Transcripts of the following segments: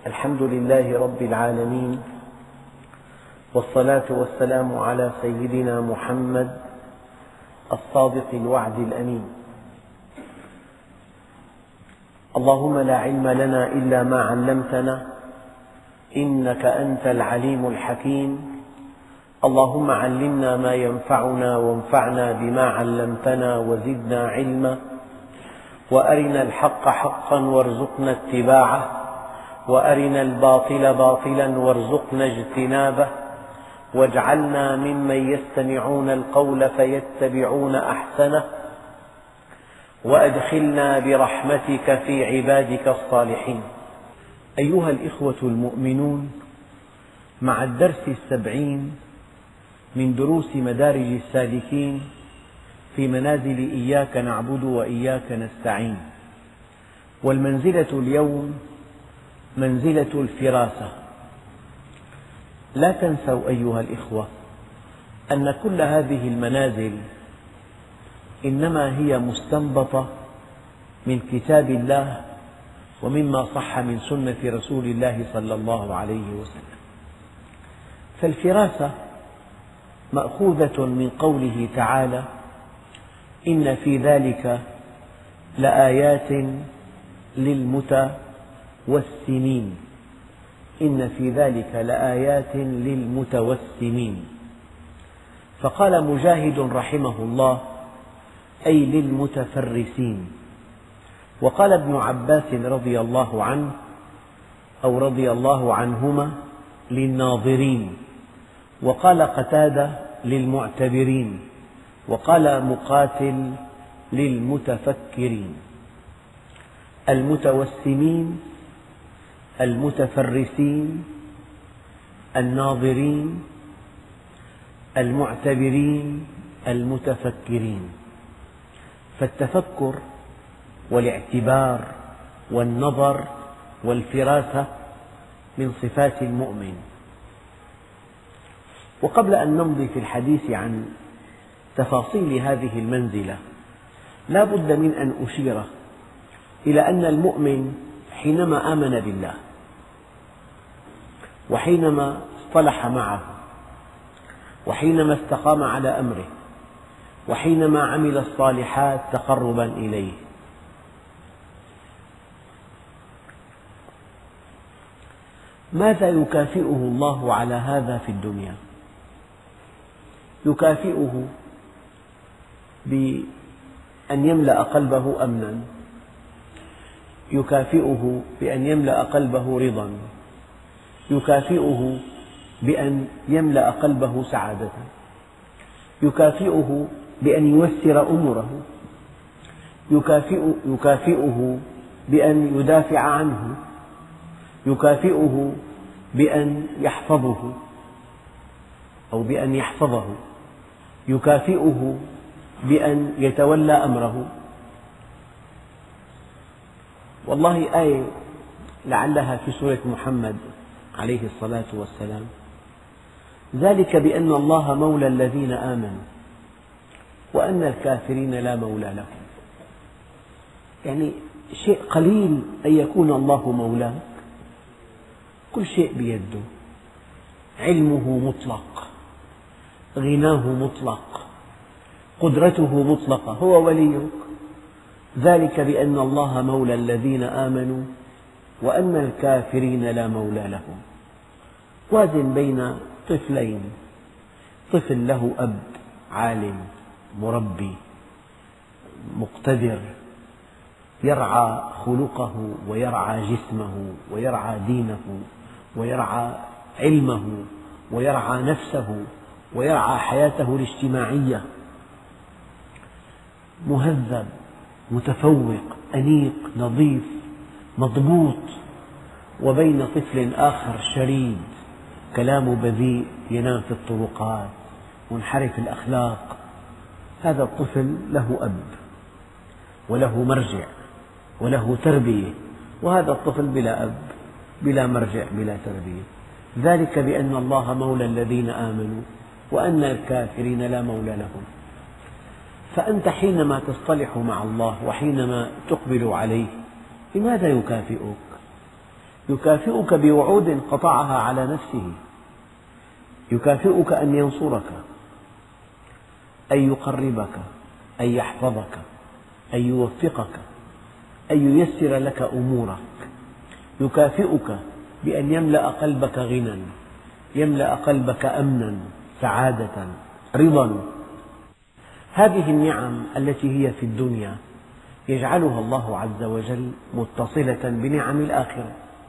الحمد لله رب العالمين، والصلاة والسلام على سيدنا محمد الصادق الوعد الأمين. اللهم لا علم لنا إلا ما علمتنا إنك أنت العليم الحكيم. اللهم علمنا ما ينفعنا وانفعنا بما علمتنا وزدنا علما، وأرنا الحق حقا وارزقنا اتباعه، وأرنا الباطل باطلا وارزقنا اجتنابه، واجعلنا ممن يستمعون القول فيتبعون أحسنه، وأدخلنا برحمتك في عبادك الصالحين. أيها الإخوة المؤمنون، مع الدرس 70 من دروس مدارج السالكين في منازل إياك نعبد وإياك نستعين، والمنزلة اليوم منزلة الفراسة. لا تنسوا أيها الإخوة أن كل هذه المنازل إنما هي مستنبطة من كتاب الله ومما صح من سنة رسول الله صلى الله عليه وسلم. فالفراسة مأخوذة من قوله تعالى: إن في ذلك لآيات للمتوسمين. إن في ذلك لآيات للمتوسمين. فقال مجاهد رحمه الله: أي للمتفرسين. وقال ابن عباس رضي الله عنه أو رضي الله عنهما: للناظرين. وقال قتادة: للمعتبرين. وقال مقاتل: للمتفكرين. المتوسمين، المتفرسين، الناظرين، المعتبرين، المتفكرين. فالتفكر والاعتبار والنظر والفراسة من صفات المؤمن. وقبل أن نمضي في الحديث عن تفاصيل هذه المنزلة، لا بد من أن أشير إلى أن المؤمن حينما آمن بالله، وحينما اصطلح معه، وحينما استقام على أمره، وحينما عمل الصالحات تقربا إليه، ماذا يكافئه الله على هذا في الدنيا؟ يكافئه بأن يملأ قلبه أمنا، يكافئه بأن يملأ قلبه رضا، يكافئه بأن يملأ قلبه سعادة، يكافئه بأن ييسر أموره، يكافئه بأن يدافع عنه، يكافئه بأن يحفظه أو بأن يحفظه، يكافئه بأن يتولى أمره. والله آية لعلها في سورة محمد عليه الصلاة والسلام: ذلك بأن الله مولى الذين آمنوا وأن الكافرين لا مولى لهم. يعني شيء قليل أن يكون الله مولاك، كل شيء بيده، علمه مطلق، غناه مطلق، قدرته مطلقة، هو وليك. ذلك بأن الله مولى الذين آمنوا وأن الكافرين لا مولى لهم. وازن بين طفلين: طفل له أب عالم مربي مقتدر يرعى خلقه ويرعى جسمه ويرعى دينه ويرعى علمه ويرعى نفسه ويرعى حياته الاجتماعية، مهذب متفوق أنيق نظيف مضبوط، وبين طفل آخر شريد كلامه بذيء ينام في الطرقات منحرف الأخلاق. هذا الطفل له أب وله مرجع وله تربية، وهذا الطفل بلا أب بلا مرجع بلا تربية. ذلك بأن الله مولى الذين آمنوا وأن الكافرين لا مولى لهم. فأنت حينما تصطلح مع الله وحينما تقبل عليه، بماذا يكافئك؟ يكافئك بوعود قطعها على نفسه، يكافئك أن ينصرك، أن يقربك، أن يحفظك، أن يوفقك، أن ييسر لك أمورك، يكافئك بأن يملأ قلبك غنى، يملأ قلبك أمنا، سعادة، رضا. هذه النعم التي هي في الدنيا يجعلها الله عز وجل متصلة بنعم الآخرة.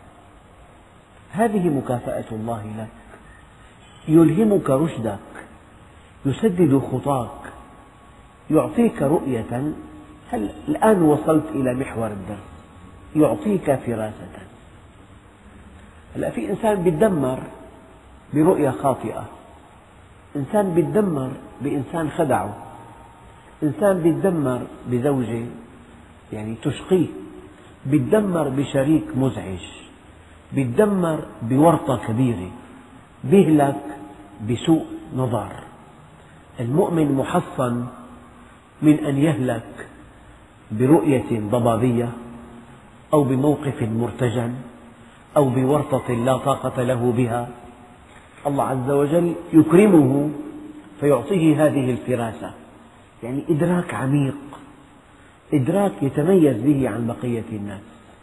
هذه مكافأة الله لك، يلهمك رشدك، يسدد خطاك، يعطيك رؤية. هل الآن وصلت إلى محور الدرس، يعطيك فراسة. هلأ في إنسان يتدمر برؤية خاطئة، إنسان يتدمر بإنسان خدعه، إنسان يتدمر بزوجة تشقيه، يتدمر بشريك مزعج، يتدمر بورطة كبيرة، يهلك بسوء نظر. المؤمن محصن من أن يهلك برؤية ضبابية، أو بموقف مرتجل، أو بورطة لا طاقة له بها. الله عز وجل يكرمه فيعطيه هذه الفراسة، إدراك عميق، إدراك يتميز به عن بقية الناس.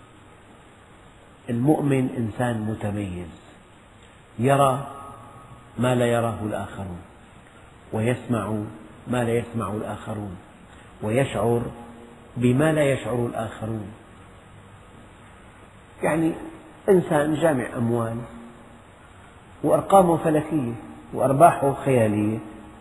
المؤمن إنسان متميز، يرى ما لا يراه الآخرون، ويسمع ما لا يسمع الآخرون، ويشعر بما لا يشعر الآخرون. إنسان جامع أموال وأرقامه فلكية وأرباحه خيالية.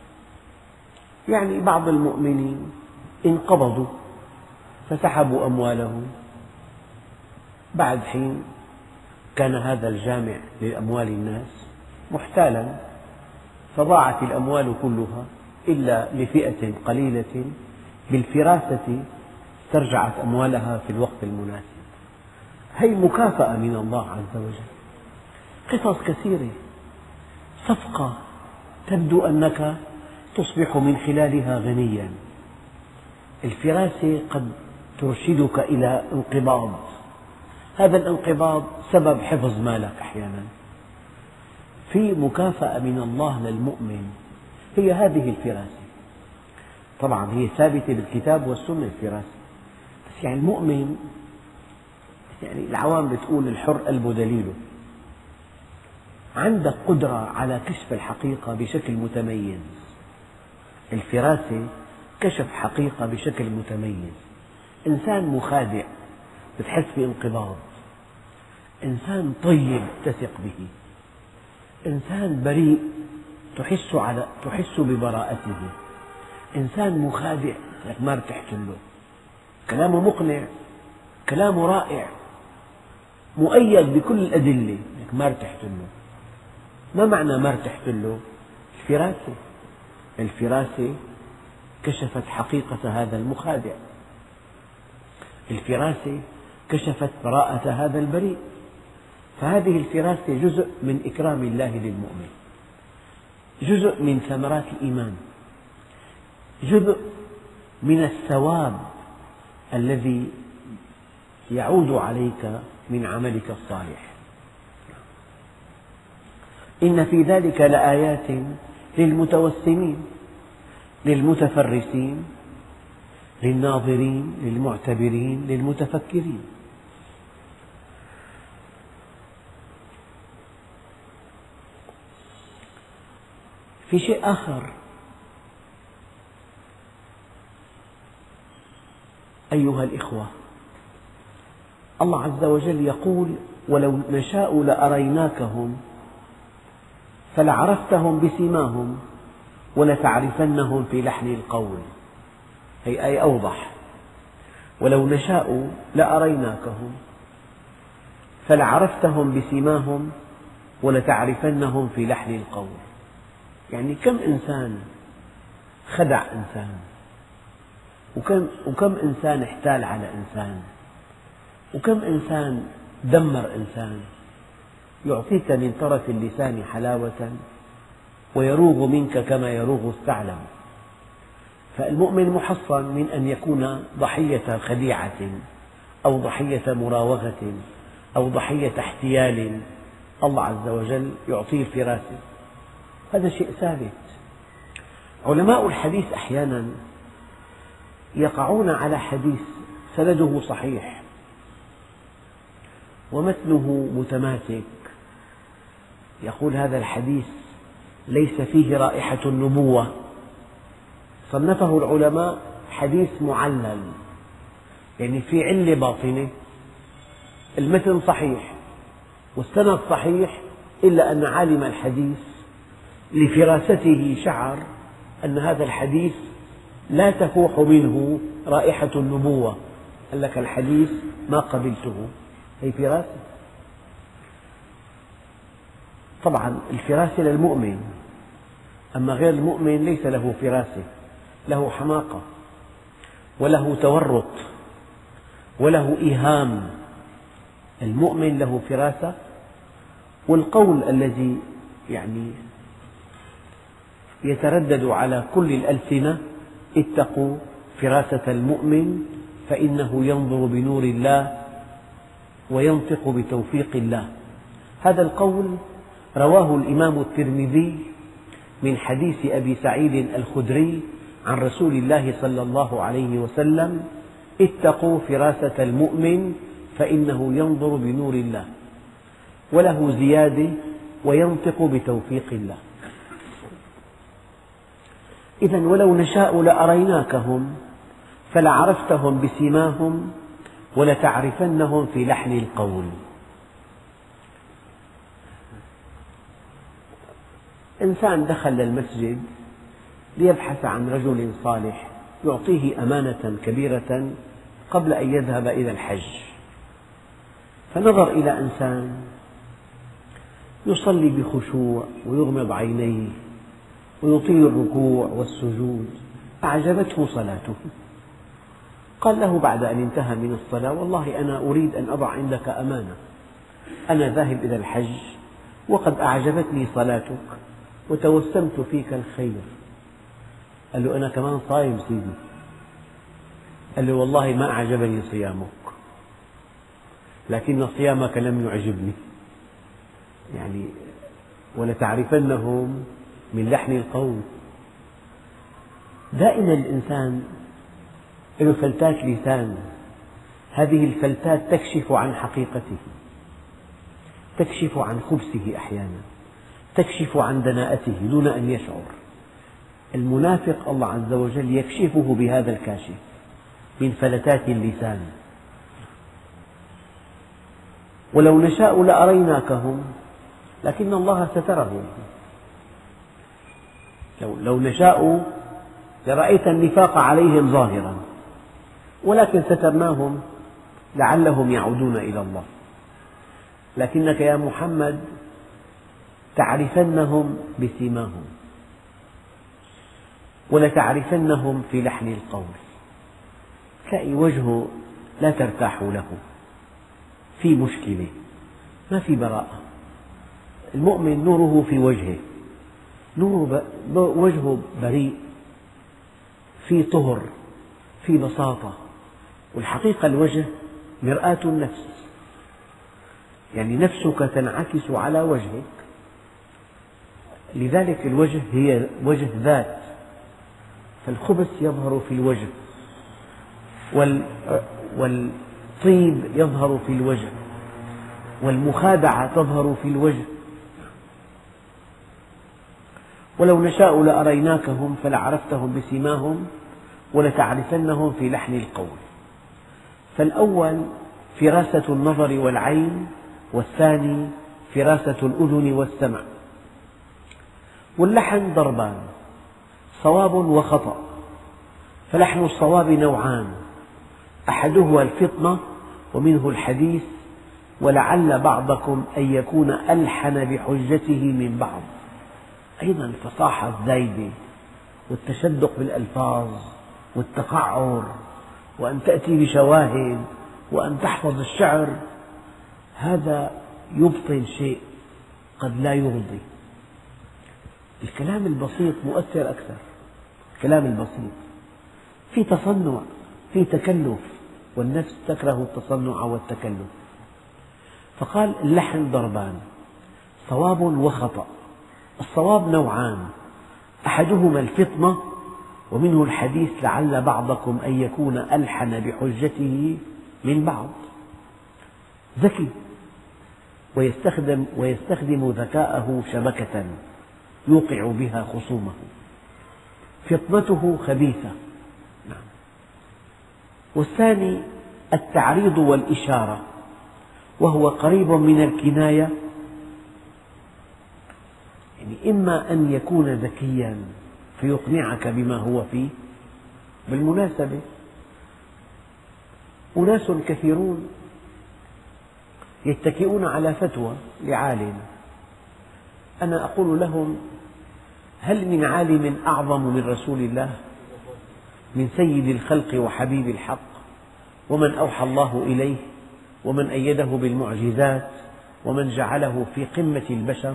بعض المؤمنين انقبضوا فسحبوا أموالهم، بعد حين كان هذا الجامع لأموال الناس محتالا، فضاعت الأموال كلها إلا لفئة قليلة بالفراسة استرجعت أموالها في الوقت المناسب. هذه مكافأة من الله عز وجل. قصص كثيرة، صفقة تبدو أنك تصبح من خلالها غنيا، الفراسة قد ترشدك إلى انقباض، هذا الانقباض سبب حفظ مالك أحيانا. في مكافأة من الله للمؤمن، هي هذه الفراسة. طبعا هي ثابتة بالكتاب والسنة الفراسة، بس المؤمن العوام بتقول الحر قلبه دليله. عندك قدرة على كشف الحقيقة بشكل متميز. الفراسة كشف حقيقة بشكل متميز. إنسان مخادع بتحس بانقباض، إنسان طيب تثق به، إنسان بريء تحس ببراءته، إنسان مخادع ما ارتحت له، كلامه مقنع، كلامه رائع، مؤيد بكل الأدلة، ما ارتحت له. ما معنى ما ارتحت له؟ الفراسة كشفت حقيقة هذا المخادع، الفراسة كشفت براءة هذا البريء. فهذه الفراسة جزء من إكرام الله للمؤمن، جزء من ثمرات الإيمان، جزء من الثواب الذي يعود عليك من عملك الصالح. إن في ذلك لآيات للمتوسمين، للمتفرسين، للناظرين، للمعتبرين، للمتفكرين. في شيء آخر، أيها الإخوة، الله عز وجل يقول: ولو نشاء لأريناكهم فلعرفتهم بسيماهم ولتعرفنهم في لحن القول. هي آية أوضح: ولو نشاء لأريناكهم فلعرفتهم بسيماهم ولتعرفنهم في لحن القول. كم إنسان خدع إنسان، وكم إنسان احتال على إنسان، وكم إنسان دمر إنسان. يعطيك من طرف اللسان حلاوة ويروغ منك كما يروغ الثعلب. فالمؤمن محصن من أن يكون ضحية خديعة، أو ضحية مراوغة، أو ضحية احتيال، الله عز وجل يعطيه الفراسة، هذا شيء ثابت. علماء الحديث أحيانا يقعون على حديث سنده صحيح ومتنه متماسك، يقول هذا الحديث ليس فيه رائحة النبوة، صنفه العلماء حديث معلل، يعني في علة باطنة، المتن صحيح والسند صحيح، إلا أن عالم الحديث لفراسته شعر أن هذا الحديث لا تفوح منه رائحة النبوة، قال لك الحديث ما قبلته، هي فراسة. طبعا الفراسة للمؤمن، أما غير المؤمن ليس له فراسة، له حماقة وله تورط وله إيهام. المؤمن له فراسة، والقول الذي يتردد على كل الألسنة: اتقوا فراسة المؤمن فإنه ينظر بنور الله وينطق بتوفيق الله. هذا القول رواه الإمام الترمذي من حديث أبي سعيد الخدري عن رسول الله صلى الله عليه وسلم: اتقوا فراسة المؤمن فإنه ينظر بنور الله، وله زيادة: وينطق بتوفيق الله. إذا ولو نشاء لأريناكهم فلعرفتهم بسيماهم ولتعرفنهم في لحن القول. إنسان دخل للمسجد ليبحث عن رجل صالح يعطيه أمانة كبيرة قبل أن يذهب إلى الحج، فنظر إلى إنسان يصلي بخشوع ويغمض عينيه ويطيل الركوع والسجود، أعجبته صلاته، قال له بعد أن انتهى من الصلاة: والله أنا أريد أن أضع عندك أمانة، أنا ذاهب إلى الحج وقد أعجبتني صلاتك وتوسمت فيك الخير. قال له: أنا كمان صايم سيدي. قال له: والله ما أعجبني صيامك، لكن صيامك لم يعجبني، ولتعرفنهم من لحن القول. دائما الإنسان له فلتات لسان، هذه الفلتات تكشف عن حقيقته، تكشف عن خبثه أحيانا، تكشف عن دناءته دون أن يشعر. المنافق الله عز وجل يكشفه بهذا الكاشف من فلتات اللسان. ولو نشاء لأريناكهم لكن الله سترهم، لو نشاء لرأيت النفاق عليهم ظاهرا، ولكن سترناهم لعلهم يعودون إلى الله. لكنك يا محمد تعرفنهم بسيماهم ولتعرفنهم في لحن القول، تلاقي وجهه لا ترتاح له، في مشكلة، ما في براءة. المؤمن نوره في وجهه، وجهه بريء، في طهر، في بساطة. والحقيقة الوجه مرآة النفس، يعني نفسك تنعكس على وجهك، لذلك الوجه هي وجه ذات، فالخبث يظهر في الوجه، والطيب يظهر في الوجه، والمخادعة تظهر في الوجه. ولو نشاء لأريناكهم فلعرفتهم بسيماهم ولتعرفنهم في لحن القول. فالأول فراسة النظر والعين، والثاني فراسة الأذن والسمع. واللحن ضربان: صواب وخطأ، فلحن الصواب نوعان: أحدهما الفطنة ومنه الحديث، ولعل بعضكم أن يكون ألحن بحجته من بعض. أيضا الفصاحة الزايدة والتشدق بالألفاظ والتقعر، وأن تأتي بشواهد، وأن تحفظ الشعر، هذا يبطن شيء قد لا يرضي. الكلام البسيط مؤثر أكثر، الكلام البسيط في تصنع، في تكلف، والنفس تكره التصنع والتكلف. فقال اللحن ضربان، صواب وخطأ. الصواب نوعان، أحدهما الفطنة، ومنه الحديث لعل بعضكم أن يكون ألحن بحجته من بعض. ذكي ويستخدم ذكاءه شبكة يوقع بها خصومه. فطنته خبيثة. والثاني التعريض والإشارة، وهو قريب من الكناية، يعني إما أن يكون ذكيا فيقنعك بما هو فيه. بالمناسبة أناس كثيرون يتكئون على فتوى لعالم، أنا أقول لهم: هل من عالم أعظم من رسول الله، من سيد الخلق وحبيب الحق، ومن أوحى الله إليه، ومن أيده بالمعجزات، ومن جعله في قمة البشر؟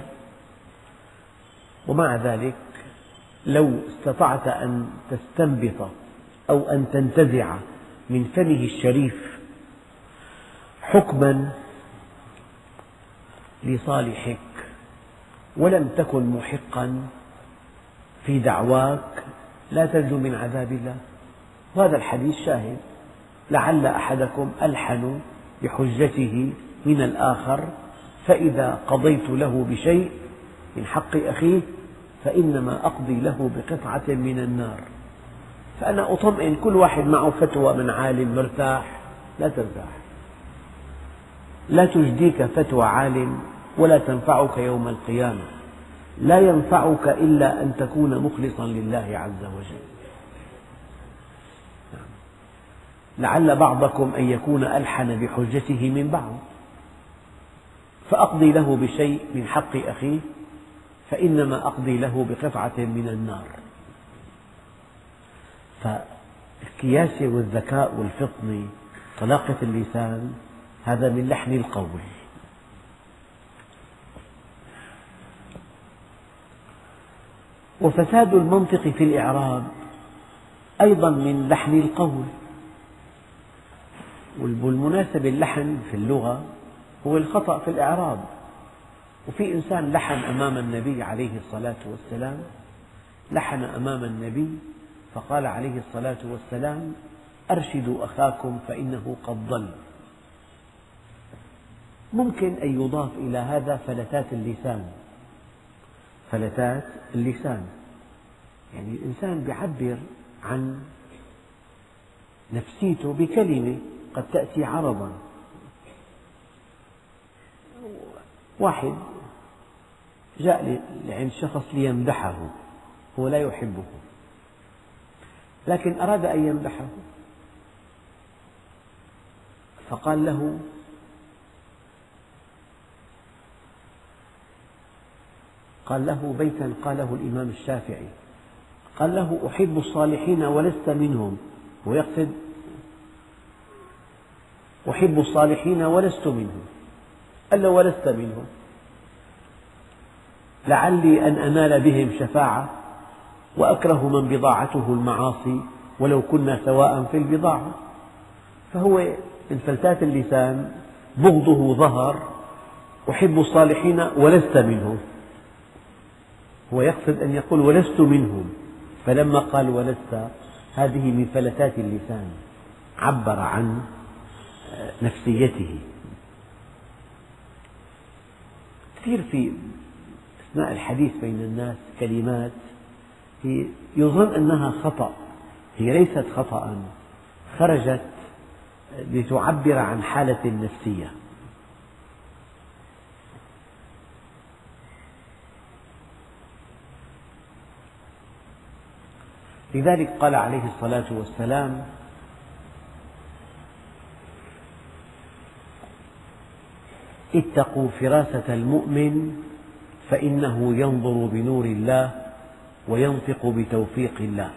ومع ذلك لو استطعت أن تستنبط أو أن تنتزع من فمه الشريف حكما لصالحك ولم تكن محقا في دعواك، لا تنجو من عذاب الله. وهذا الحديث شاهد: لعل أحدكم ألحن بحجته من الآخر، فإذا قضيت له بشيء من حق أخيه فإنما أقضي له بقطعة من النار. فأنا أطمئن كل واحد معه فتوى من عالم مرتاح. لا ترتاح، لا تجديك فتوى عالم ولا تنفعك يوم القيامة. لا ينفعك إلا أن تكون مخلصا لله عز وجل. لعل بعضكم أن يكون ألحن بحجته من بعض، فأقضي له بشيء من حق أخيه فإنما أقضي له بقطعة من النار. فالكياسة والذكاء والفطنة، طلاقة اللسان، هذا من لحن القول. وفساد المنطق في الإعراب أيضا من لحن القول. والمناسبة اللحن في اللغة هو الخطأ في الإعراب. وفي إنسان لحن أمام النبي عليه الصلاة والسلام، لحن أمام النبي فقال عليه الصلاة والسلام: أرشدوا أخاكم فإنه قد ضل. ممكن أن يضاف إلى هذا فلتات اللسان. فلتات اللسان يعني الإنسان يعبر عن نفسيته بكلمة قد تأتي عرضا. واحد جاء لعند شخص ليمدحه، هو لا يحبه لكن أراد أن يمدحه، فقال له: بيتا قاله الإمام الشافعي، قال له: أحب الصالحين ولست منهم. هو يقصد أحب الصالحين ولست منهم. قال له: ولست منهم، لعلي أن أنال بهم شفاعة، وأكره من بضاعته المعاصي ولو كنا سواء في البضاعة. فهو من فلتات اللسان بغضه ظهر: أحب الصالحين ولست منهم. هو يقصد أن يقول ولست منهم، فلما قال ولست، هذه من فلتات اللسان، عبر عن نفسيته. كثير في أثناء الحديث بين الناس كلمات يظن أنها خطأ، هي ليست خطأ، خرجت لتعبر عن حالة نفسية. لذلك قال عليه الصلاة والسلام: اتقوا فراسة المؤمن فإنه ينظر بنور الله وينطق بتوفيق الله.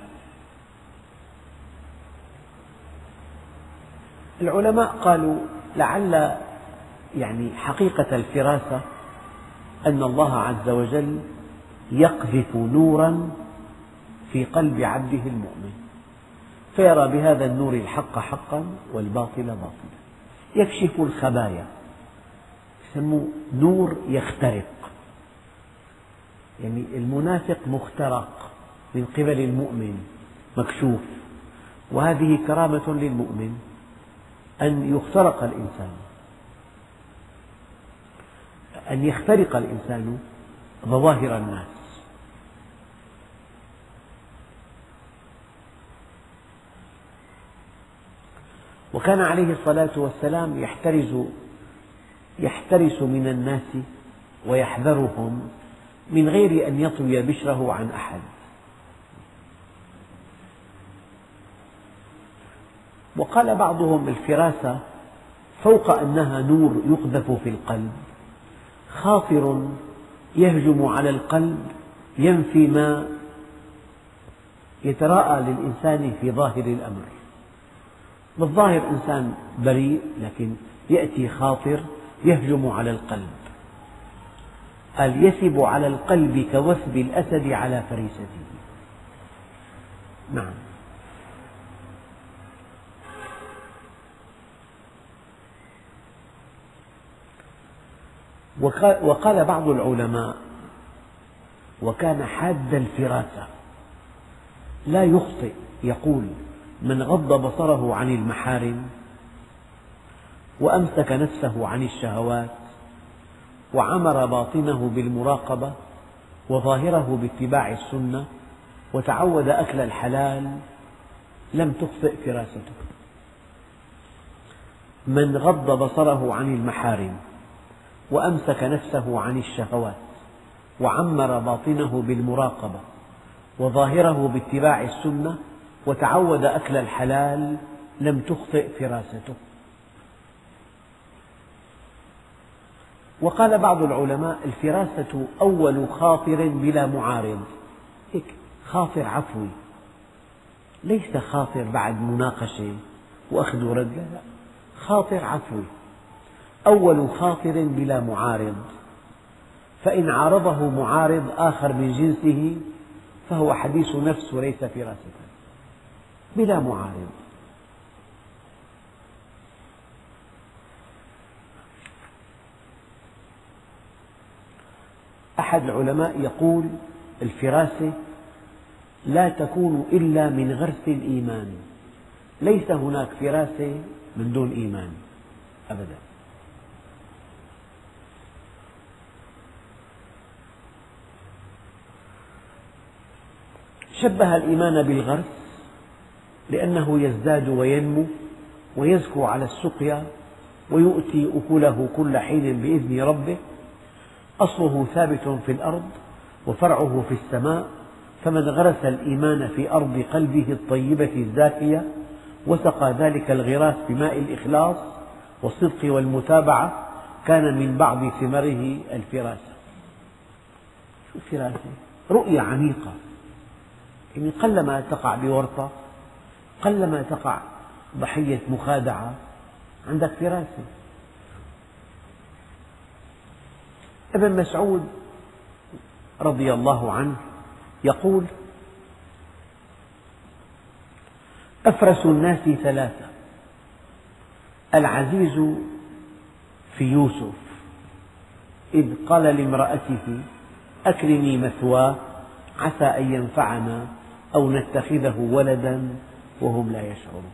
العلماء قالوا لعل حقيقة الفراسة أن الله عز وجل يقذف نورا في قلب عبده المؤمن، فيرى بهذا النور الحق حقا والباطل باطلا، يكشف الخبايا. يسموه نور يخترق، يعني المنافق مخترق من قبل المؤمن مكشوف، وهذه كرامة للمؤمن أن يخترق الإنسان، أن يخترق الإنسان ظواهر الناس. وكان عليه الصلاة والسلام يحترس من الناس ويحذرهم من غير أن يطوي بشره عن أحد. وقال بعضهم الفراسة فوق أنها نور يقذف في القلب، خاطر يهجم على القلب ينفي ما يتراءى للإنسان في ظاهر الأمر. بالظاهر إنسان بريء، لكن يأتي خاطر يهجم على القلب. قال يثب على القلب كوثب الأسد على فريسته. نعم. وقال بعض العلماء وكان حاد الفراسة لا يخطئ، يقول من غض بصره عن المحارم وأمسك نفسه عن الشهوات وعمر باطنه بالمراقبة وظاهره باتباع السنة وتعود أكل الحلال لم تخطئ فراسته. من غض بصره عن المحارم وأمسك نفسه عن الشهوات وعمر باطنه بالمراقبة وظاهره باتباع السنة وتعود أكل الحلال لم تخطئ فراسته. وقال بعض العلماء الفراسة أول خاطر بلا معارض، هيك خاطر عفوي، ليس خاطر بعد مناقشة وأخذ ورد، لا، خاطر عفوي، أول خاطر بلا معارض، فإن عارضه معارض آخر من جنسه فهو حديث نفس وليس فراسة، بلا معارض. أحد العلماء يقول الفراسة لا تكون إلا من غرس الإيمان، ليس هناك فراسة من دون إيمان أبدا. شبه الإيمان بالغرس لأنه يزداد وينمو ويزكو على السقيا ويؤتي أكله كل حين بإذن ربه، أصله ثابت في الأرض وفرعه في السماء، فمن غرس الإيمان في أرض قلبه الطيبة الزاكية وسقى ذلك الغراس بماء الإخلاص والصدق والمتابعة كان من بعض ثمره الفراسة. شو الفراسة؟ رؤية عميقة، يعني قلما تقع بورطة، قلما تقع ضحية مخادعة، عندك فراسة. ابن مسعود رضي الله عنه يقول أفرس الناس ثلاثة: العزيز في يوسف إذ قال لامرأته أكرمي مثواه عسى أن ينفعنا أو نتخذه ولدا وهم لا يشعرون.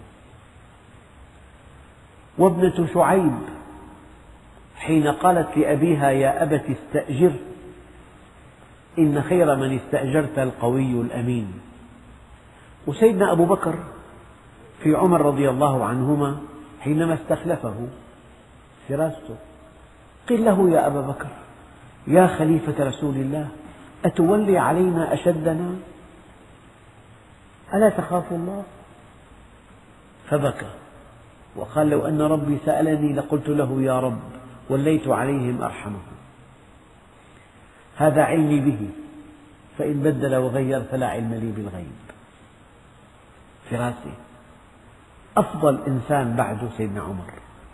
وابنة شعيب حين قالت لأبيها يا أبت استأجر إن خير من استأجرت القوي الأمين. وسيدنا أبو بكر في عمر رضي الله عنهما حينما استخلفه فراسته قيل له يا أبا بكر يا خليفة رسول الله أتولي علينا أشدنا ألا تخاف الله؟ فبكى وقال لو أن ربي سألني لقلت له يا رب وليت عليهم أرحمهم. هذا علمي به، فإن بدل وغير فلا علم لي بالغيب. فراسة. أفضل إنسان بعده سيدنا عمر.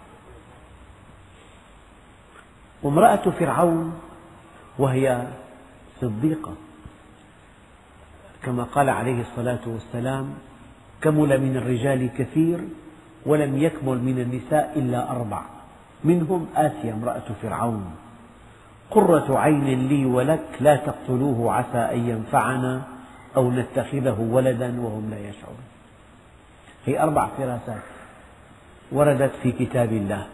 وامرأة فرعون وهي صديقة، كما قال عليه الصلاة والسلام كمل من الرجال كثير ولم يكمل من النساء إلا 4: منهم آسيا امرأة فرعون قرة عين لي ولك لا تقتلوه عسى أن ينفعنا أو نتخذه ولدا وهم لا يشعرون. هي 4 فراسات وردت في كتاب الله.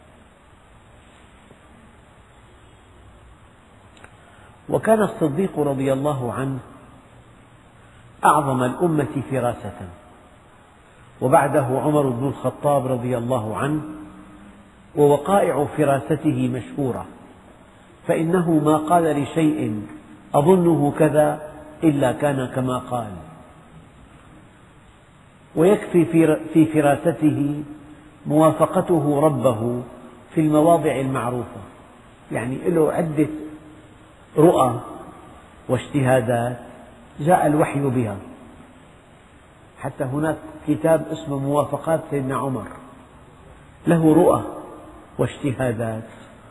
وكان الصديق رضي الله عنه أعظم الأمة فراسة، وبعده عمر بن الخطاب رضي الله عنه، ووقائع فراسته مشهورة، فإنه ما قال لشيء أظنه كذا إلا كان كما قال. ويكفي في فراسته موافقته ربه في المواضع المعروفة، يعني له عدة رؤى واجتهادات جاء الوحي بها. حتى هناك كتاب اسمه موافقات سيدنا عمر، له رؤى واجتهادات.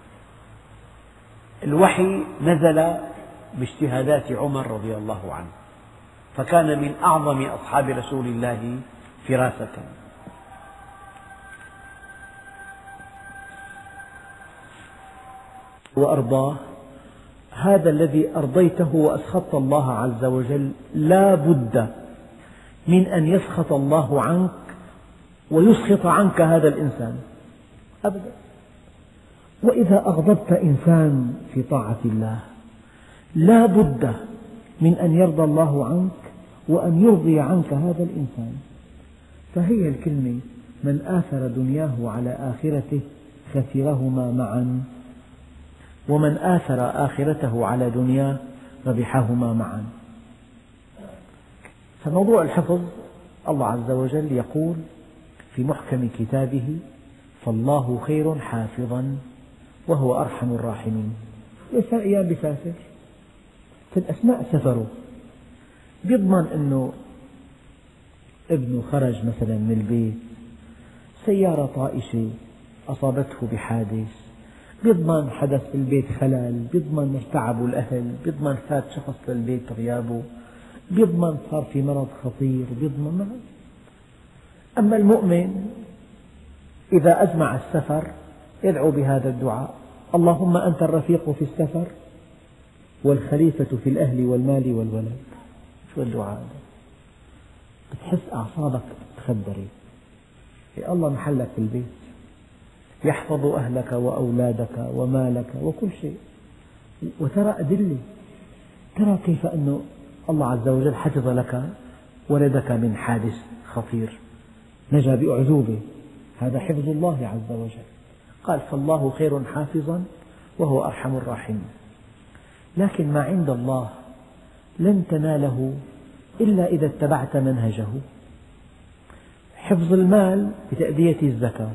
الوحي نزل باجتهادات عمر رضي الله عنه، فكان من أعظم أصحاب رسول الله فراسة. وأرضاه، هذا الذي أرضيته وأسخطت الله عز وجل لا بد من أن يسخط الله عنك ويسخط عنك هذا الإنسان أبدا. وإذا أغضبت إنسان في طاعة الله لا بد من أن يرضى الله عنك وأن يرضي عنك هذا الإنسان. فهي الكلمة: من آثر دنياه على آخرته خسرهما معا، ومن آثر آخرته على دنياه ربحهما معا. فموضوع الحفظ الله عز وجل يقول في محكم كتابه: فالله خير حافظا وهو أرحم الراحمين. الإنسان أيام بيسافر، في الأثناء سفره بيضمن أنه ابنه خرج مثلا من البيت، سيارة طائشة أصابته بحادث، بيضمن حدث في البيت خلل، بيضمن ارتعبوا الأهل، بيضمن فات شخص للبيت غيابه، بيضمن صار في مرض خطير، بيضمن. أما المؤمن إذا أجمع السفر يدعو بهذا الدعاء: اللهم أنت الرفيق في السفر والخليفة في الأهل والمال والولد. شو الدعاء هذا؟ بتحس أعصابك تخدرت. يا الله محلك في البيت، يحفظ أهلك وأولادك ومالك وكل شيء. وترى أدلة، ترى كيف أن الله عز وجل حفظ لك ولدك من حادث خطير نجا بأعجوبة، هذا حفظ الله عز وجل. قال: فالله خير حافظا وهو أرحم الراحمين. لكن ما عند الله لن تناله إلا إذا اتبعت منهجه. حفظ المال بتأدية الزكاة،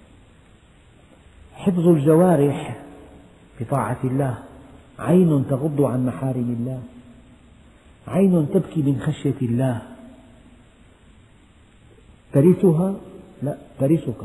حفظ الجوارح بطاعة الله، عين تغض عن محارم الله، عين تبكي من خشية الله، ترثها لا ترثك.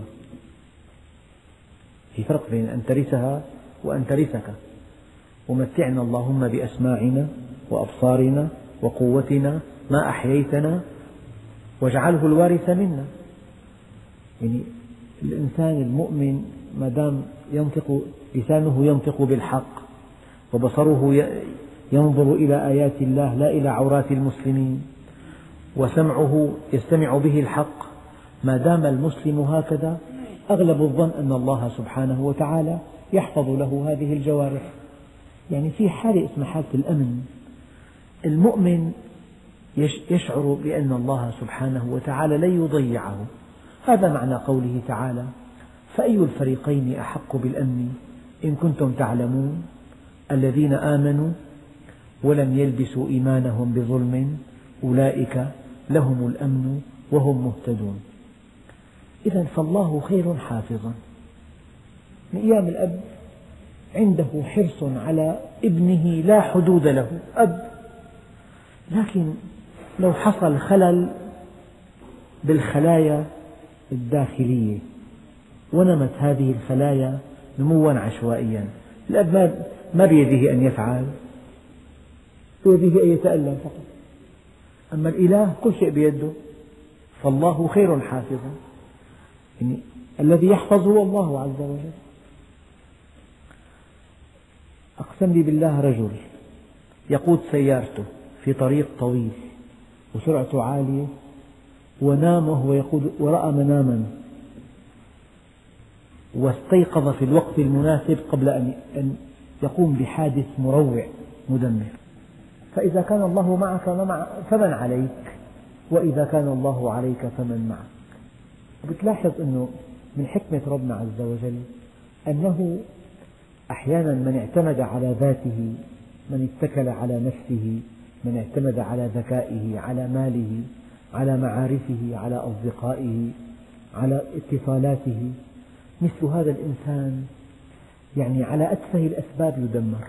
في فرق بين أن ترثها وأن ترثك. ومتعنا اللهم بأسماعنا وأبصارنا وقوتنا ما أحييتنا واجعله الوارث منا. يعني الإنسان المؤمن ما دام لسانه ينطق بالحق، وبصره ينظر إلى آيات الله لا إلى عورات المسلمين، وسمعه يستمع به الحق، ما دام المسلم هكذا أغلب الظن أن الله سبحانه وتعالى يحفظ له هذه الجوارح. يعني في حالة اسمها حالة الأمن. المؤمن يشعر بأن الله سبحانه وتعالى لن يضيعه. هذا معنى قوله تعالى: فأي الفريقين أحق بالأمن إن كنتم تعلمون الذين آمنوا ولم يلبسوا إيمانهم بظلم أولئك لهم الأمن وهم مهتدون. إذن فالله خير حافظا. من أيام الأب عنده حرص على ابنه لا حدود له، أب، لكن لو حصل خلل بالخلايا الداخلية ونمت هذه الخلايا نموا عشوائيا، الأب ما بيده أن يفعل، بيده أن يتألم فقط. أما الإله كل شيء بيده. فالله خير حافظا، يعني الذي يحفظ هو الله عز وجل. أقسم لي بالله رجل يقود سيارته في طريق طويل وسرعته عالية، ونام وهو يقود ورأى مناما واستيقظ في الوقت المناسب قبل أن يقوم بحادث مروع مدمر. فإذا كان الله معك فمن عليك، وإذا كان الله عليك فمن معك. بتلاحظ أنه من حكمة ربنا عز وجل أنه أحيانا من اعتمد على ذاته، من اتكل على نفسه، من اعتمد على ذكائه، على ماله، على معارفه، على أصدقائه، على اتصالاته، مثل هذا الإنسان يعني على أتفه الأسباب يدمر،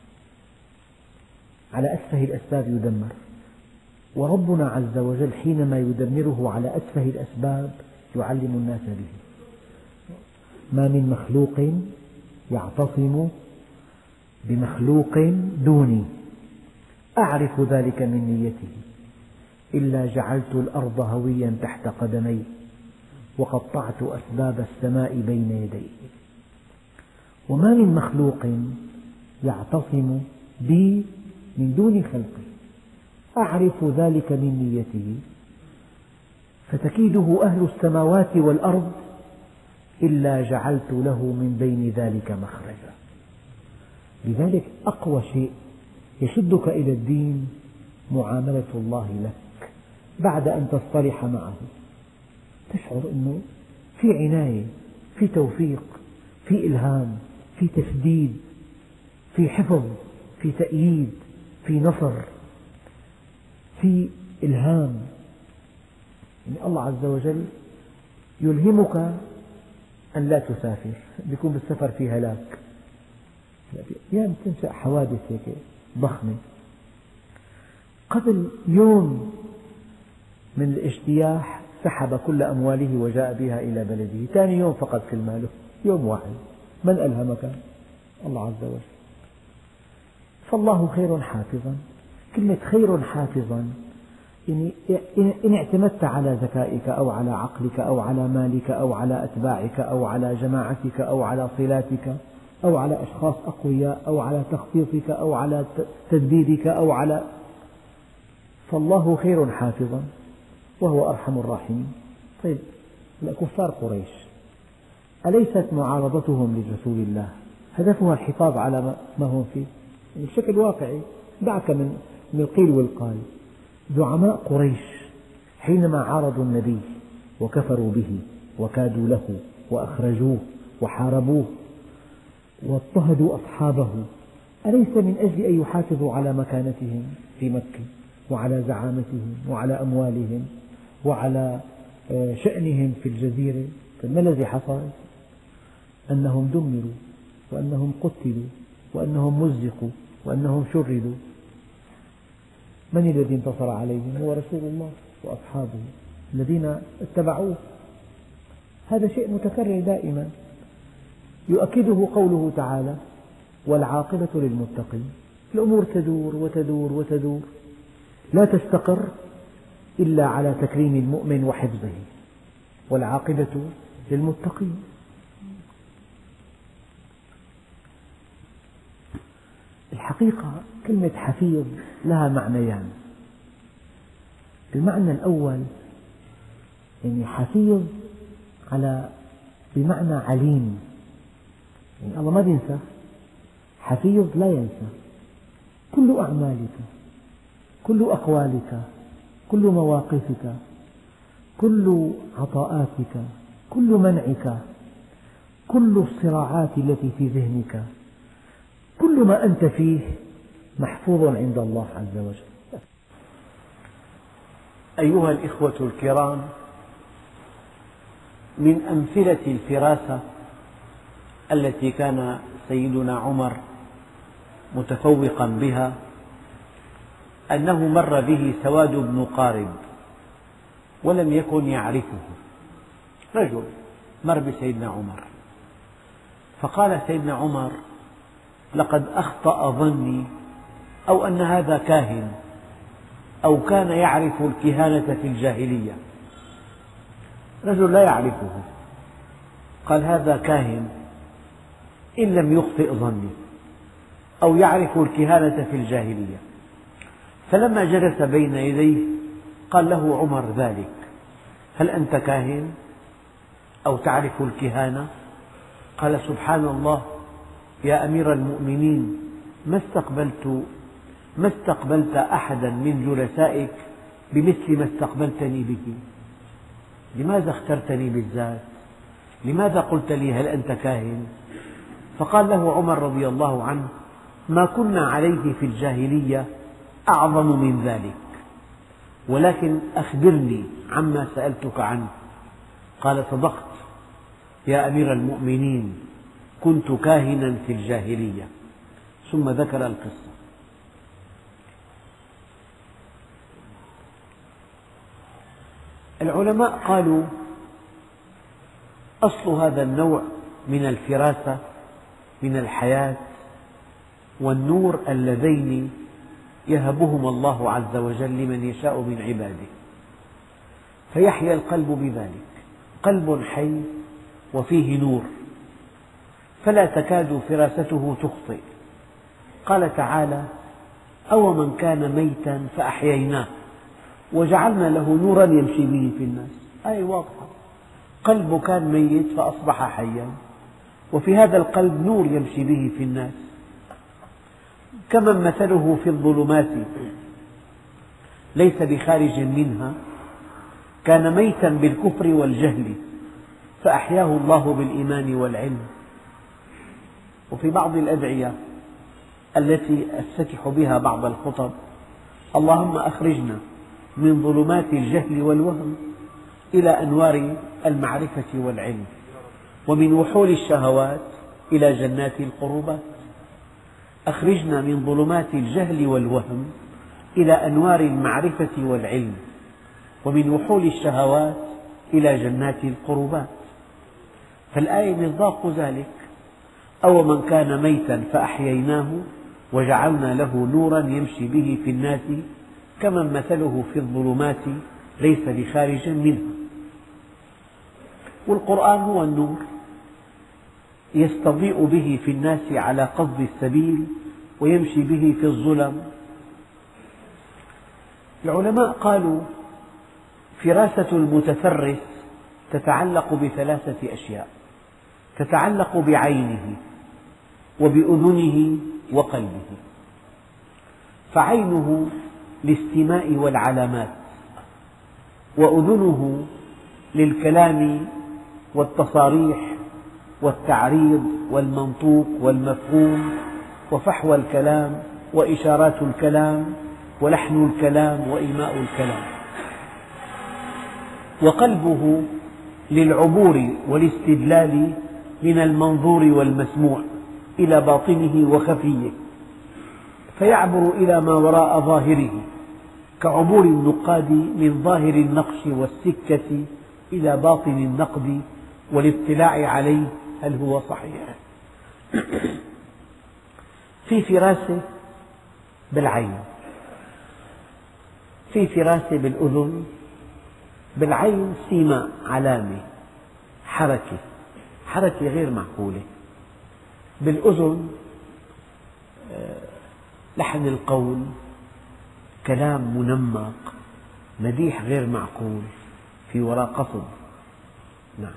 على أتفه الأسباب يدمر. وربنا عز وجل حينما يدمره على أتفه الأسباب يعلم الناس به. ما من مخلوق يعتصم بمخلوق دوني أعرف ذلك من نيته إلا جعلت الأرض هويا تحت قدمي وقطعت أسباب السماء بين يديه. وما من مخلوق يعتصم بي من دون خلقي أعرف ذلك من نيته فتكيده أهل السماوات والأرض إلا جعلت له من بين ذلك مخرجا. لذلك أقوى شيء يشدك إلى الدين معاملة الله لك بعد أن تصطلح معه، تشعر أنه في عناية، في توفيق، في إلهام، في تسديد، في حفظ، في تأييد، في نصر، في إلهام. يعني الله عز وجل يلهمك أن لا تسافر، يكون بالسفر في هلاك، يعني تنشأ حوادث هيك ضخمة. قبل يوم من الاجتياح سحب كل أمواله وجاء بها إلى بلده، ثاني يوم فقد كل ماله، يوم واحد. من ألهمك؟ الله عز وجل. فالله خير حافظا. كلمة خير حافظا يعني إن اعتمدت على ذكائك أو على عقلك أو على مالك أو على أتباعك أو على جماعتك أو على صلاتك أو على أشخاص أقوياء أو على تخطيطك أو على تدبيرك أو على، فالله خير حافظا وهو أرحم الراحمين. طيب كفار قريش أليست معارضتهم لرسول الله هدفها الحفاظ على ما هم فيه؟ يعني بشكل واقعي دعك من القيل والقال. زعماء قريش حينما عارضوا النبي وكفروا به وكادوا له وأخرجوه وحاربوه واضطهدوا أصحابه، أليس من أجل أن يحافظوا على مكانتهم في مكة وعلى زعامتهم وعلى أموالهم وعلى شأنهم في الجزيرة؟ فما الذي حصل؟ أنهم دمروا وأنهم قتلوا وأنهم مزقوا وأنهم شردوا. من الذي انتصر عليهم؟ هو رسول الله وأصحابه الذين اتبعوه. هذا شيء متكرر دائما، يؤكده قوله تعالى: والعاقبة للمتقين. الأمور تدور وتدور وتدور، لا تستقر إلا على تكريم المؤمن وحفظه، والعاقبة للمتقين. الحقيقة كلمة حفيظ لها معنيان. المعنى الأول يعني حفيظ بمعنى عليم، يعني الله ما ينسى، حفيظ لا ينسى كل أعمالك، كل أقوالك، كل مواقفك، كل عطاءاتك، كل منعك، كل الصراعات التي في ذهنك، كل ما أنت فيه محفوظ عند الله عز وجل. أيها الإخوة الكرام، من أمثلة الفراسة التي كان سيدنا عمر متفوقا بها أنه مر به سواد بن قارب ولم يكن يعرفه. رجل مر بسيدنا عمر فقال سيدنا عمر: لقد أخطأ ظني، أو أن هذا كاهن أو كان يعرف الكهانة في الجاهلية. رجل لا يعرفه، قال: هذا كاهن إن لم يخطئ ظني. أو يعرف الكهانة في الجاهلية. فلما جلس بين يديه قال له عمر ذلك: هل أنت كاهن أو تعرف الكهانة؟ قال: سبحان الله يا أمير المؤمنين، ما استقبلت أحدا من جلسائك بمثل ما استقبلتني به. لماذا اخترتني بالذات؟ لماذا قلت لي هل أنت كاهن؟ فقال له عمر رضي الله عنه: ما كنا عليه في الجاهلية أعظم من ذلك، ولكن أخبرني عما سألتك عنه. قال: صدقت يا أمير المؤمنين، كنت كاهنا في الجاهلية. ثم ذكر القصة. العلماء قالوا: أصل هذا النوع من الفراسة من الحياة والنور اللذين يهبهما الله عز وجل لمن يشاء من عباده، فيحيا القلب بذلك، قلب حي وفيه نور، فلا تكاد فراسته تخطئ. قال تعالى: أو من كان ميتا فأحييناه وجعلنا له نورا يمشي به في الناس. آية واضحة، قلبه كان ميت فأصبح حيا، وفي هذا القلب نور يمشي به في الناس. كمن مثله في الظلمات ليس بخارج منها، كان ميتا بالكفر والجهل فأحياه الله بالإيمان والعلم. وفي بعض الأدعية التي أفتتح بها بعض الخطب: اللهم أخرجنا من ظلمات الجهل والوهم إلى أنوار المعرفة والعلم، ومن وحول الشهوات إلى جنات القربات. أخرجنا من ظلمات الجهل والوهم إلى أنوار المعرفة والعلم، ومن وحول الشهوات إلى جنات القربات. فالآية مصداق ذلك: أو من كان ميتا فأحييناه وجعلنا له نورا يمشي به في الناس كمن مثله في الظلمات ليس بخارج منها. والقرآن هو النور، يستضيء به في الناس على قصد السبيل ويمشي به في الظلم. العلماء قالوا: فراسة المتفرس تتعلق بثلاثة أشياء، تتعلق بعينه وبأذنه وقلبه. فعينه للاستماع والعلامات، وأذنه للكلام والتصاريح والتعريض والمنطوق والمفهوم وفحوى الكلام وإشارات الكلام ولحن الكلام وإيماء الكلام. وقلبه للعبور والاستدلال من المنظور والمسموع إلى باطنه وخفيه، فيعبر إلى ما وراء ظاهره، كعبور النقاد من ظاهر النقش والسكة إلى باطن النقد والاطلاع عليه هل هو صحيح. في فراسة بالعين، في فراسة بالأذن. بالعين سيماء، علامة، حركة غير معقولة. بالأذن لحن القول، كلام منمق، مديح غير معقول، في وراء قصد. نعم،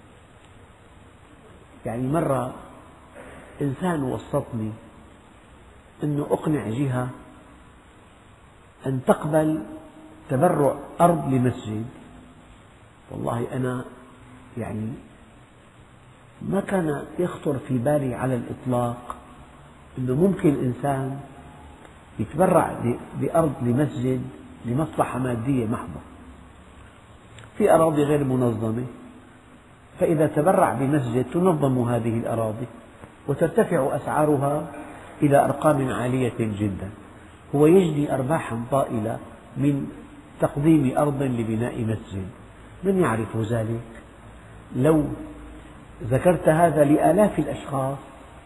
يعني مرة إنسان وسطني أنه أقنع جهة أن تقبل تبرع أرض لمسجد. والله أنا يعني ما كان يخطر في بالي على الإطلاق أنه ممكن إنسان يتبرع بأرض لمسجد لمصلحة مادية محضة. في أراضي غير منظمة، فإذا تبرع بمسجد تنظم هذه الأراضي وترتفع أسعارها إلى أرقام عالية جدا. هو يجني أرباحا طائلة من تقديم أرض لبناء مسجد. من يعرف ذلك؟ لو ذكرت هذا لآلاف الأشخاص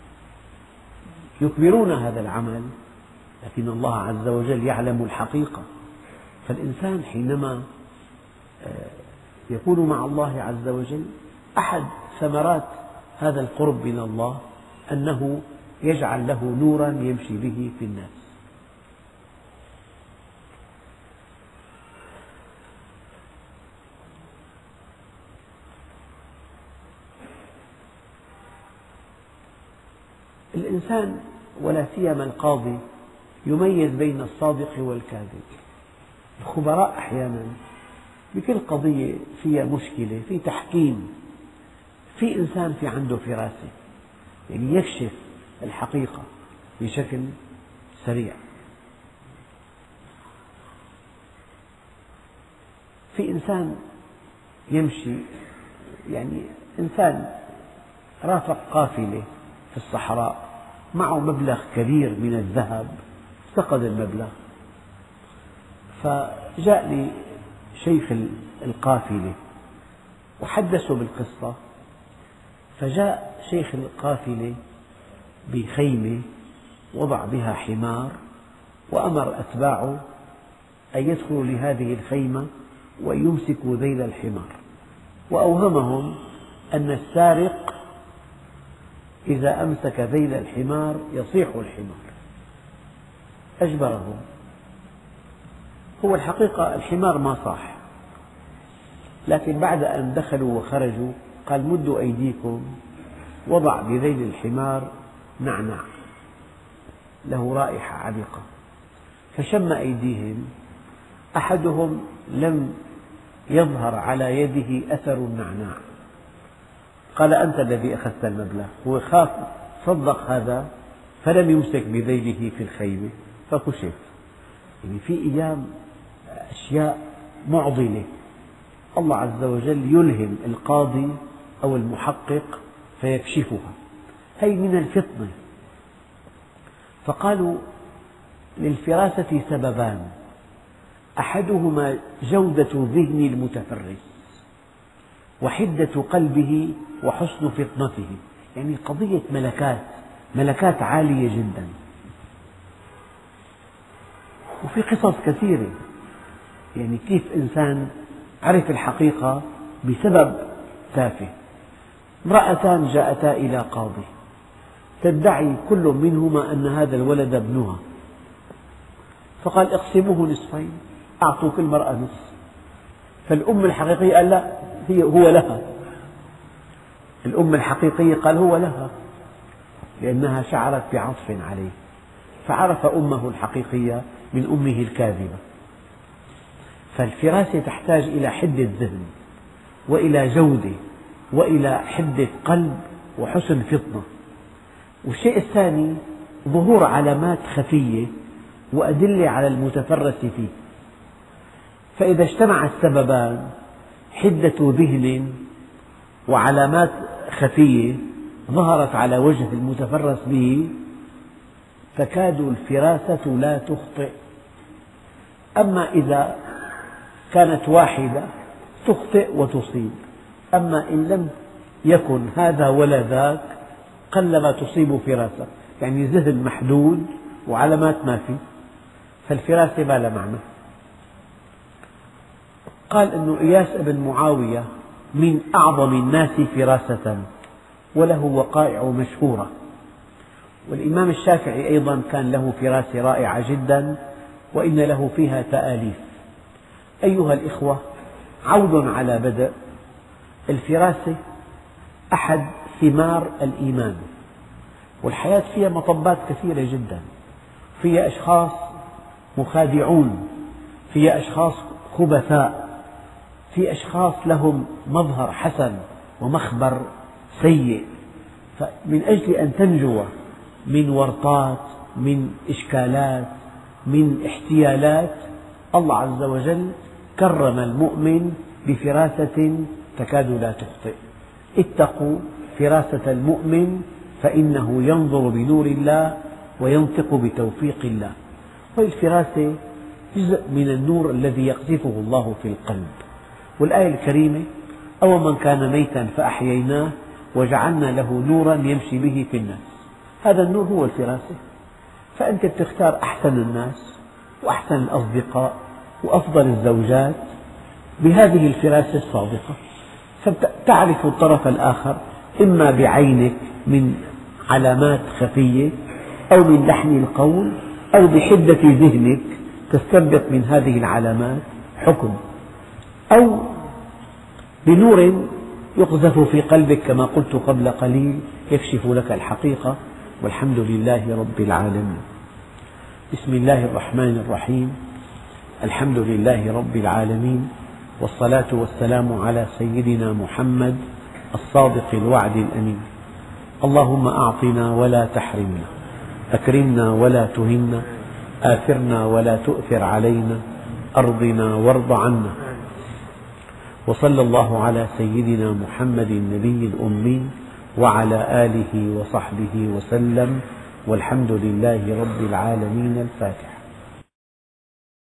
يكبرون هذا العمل، لكن الله عز وجل يعلم الحقيقة. فالإنسان حينما يكون مع الله عز وجل، أحد ثمرات هذا القرب من الله أنه يجعل له نورا يمشي به في الناس. الإنسان ولا سيما القاضي يميز بين الصادق والكاذب. الخبراء أحيانا بكل قضية فيها مشكلة في تحكيم، في إنسان في عنده فراسة، يعني يكشف الحقيقة بشكل سريع. في إنسان يمشي، يعني إنسان رافق قافلة في الصحراء معه مبلغ كبير من الذهب، افتقد المبلغ، فجاء لي شيخ القافلة وحدثه بالقصة. فجاء شيخ القافلة بخيمة وضع بها حمار، وأمر أتباعه أن يدخلوا لهذه الخيمة ويمسكوا ذيل الحمار، وأوهمهم أن السارق إذا أمسك ذيل الحمار يصيح الحمار، أجبرهم. هو الحقيقة الحمار ما صاح، لكن بعد أن دخلوا وخرجوا قال مدوا أيديكم، وضع بذيل الحمار نعناع له رائحة عبقة، فشم أيديهم، أحدهم لم يظهر على يده أثر النعناع، قال أنت الذي أخذت المبلغ. هو خاف صدق هذا فلم يمسك بذيله في الخيمة فكشف. يعني في أيام أشياء معضلة الله عز وجل يلهم القاضي أو المحقق فيكشفها، هي من الفطنة. فقالوا للفراسة سببان، أحدهما جودة ذهن المتفرس وحدة قلبه وحسن فطنته، يعني قضية ملكات عالية جدا. وفي قصص كثيرة، يعني كيف إنسان عرف الحقيقة بسبب تافه. امرأتان جاءتا إلى قاضي تدعي كل منهما أن هذا الولد ابنها، فقال اقسموه نصفين، أعطوا كل امرأة نصف. فالأم الحقيقية قال لا، هو لها. الأم الحقيقية قال هو لها، لأنها شعرت بعطف عليه، فعرف أمه الحقيقية من أمه الكاذبة. فالفراسة تحتاج إلى حدة ذهن وإلى جودة وإلى حدة قلب وحسن فطنة. والشيء الثاني ظهور علامات خفية وأدلة على المتفرس فيه. فإذا اجتمع السببان، حدة ذهن وعلامات خفية ظهرت على وجه المتفرس به، تكاد الفراسة لا تخطئ. أما إذا كانت واحدة تخطئ وتصيب، أما إن لم يكن هذا ولا ذاك قلما تصيب فراسة، يعني ذهن محدود وعلامات ما في، فالفراسة ما لها معنى. قال إنه إياس بن معاوية من أعظم الناس فراسة وله وقائع مشهورة، والإمام الشافعي أيضا كان له فراسة رائعة جدا وإن له فيها تآليف. أيها الإخوة، عود على بدء. الفراسة أحد ثمار الإيمان، والحياة فيها مطبات كثيرة جدا، فيها أشخاص مخادعون، فيها أشخاص خبثاء، في أشخاص لهم مظهر حسن ومخبر سيء. فمن أجل أن تنجو من ورطات، من إشكالات، من احتيالات، الله عز وجل كرم المؤمن بفراسة تكاد لا تخطئ. اتقوا فراسة المؤمن فإنه ينظر بنور الله وينطق بتوفيق الله. والفراسة جزء من النور الذي يقذفه الله في القلب. والآية الكريمة: أو من كان ميتا فأحييناه وجعلنا له نورا يمشي به في الناس. هذا النور هو الفراسة. فأنت تختار أحسن الناس وأحسن الأصدقاء وأفضل الزوجات بهذه الفراسة الصادقة، فتعرف الطرف الآخر إما بعينك من علامات خفية، أو من لحن القول، أو بحدة ذهنك تستنبط من هذه العلامات حكم، أو بنور يقذف في قلبك كما قلت قبل قليل يكشف لك الحقيقة، والحمد لله رب العالمين. بسم الله الرحمن الرحيم. الحمد لله رب العالمين، والصلاة والسلام على سيدنا محمد الصادق الوعد الأمين. اللهم أعطنا ولا تحرمنا، أكرمنا ولا تهنا، آثرنا ولا تؤثر علينا، أرضنا وارض عنا. وصلى الله على سيدنا محمد النبي الأمي وعلى آله وصحبه وسلم، والحمد لله رب العالمين. الفاتحة.